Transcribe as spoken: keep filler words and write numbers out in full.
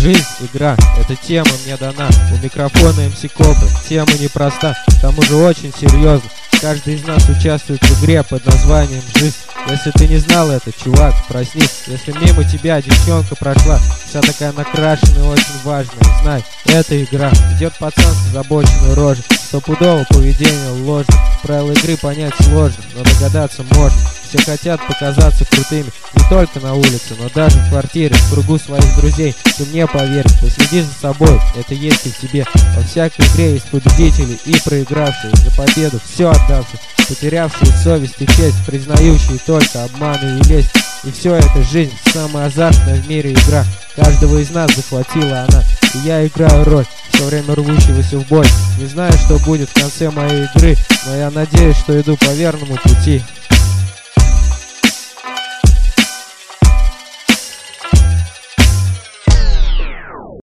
Жизнь, игра, эта тема мне дана. У микрофона эм си Копы, тема непроста, к тому же очень серьезно. Каждый из нас участвует в игре под названием «Жизнь». Если ты не знал это, чувак, проснись. Если мимо тебя девчонка прошла, вся такая накрашенная и очень важная, знай, это игра. Идет пацан с озабоченной рожей, стопудово поведение ложно. Правила игры понять сложно, но догадаться можно. Все хотят показаться крутыми, не только на улице, но даже в квартире, в кругу своих друзей. Ты мне поверь, последи за собой, это есть и в тебе. Во всякой игре есть победители и проигравшие, за победу все отдавшие, потерявшие совесть и честь, признающие только обманы и лесть. И все это жизнь, самая азартная в мире игра. Каждого из нас захватила она, и я играю роль все время рвущегося в бой. Не знаю, что будет в конце моей игры, но я надеюсь, что иду по верному пути.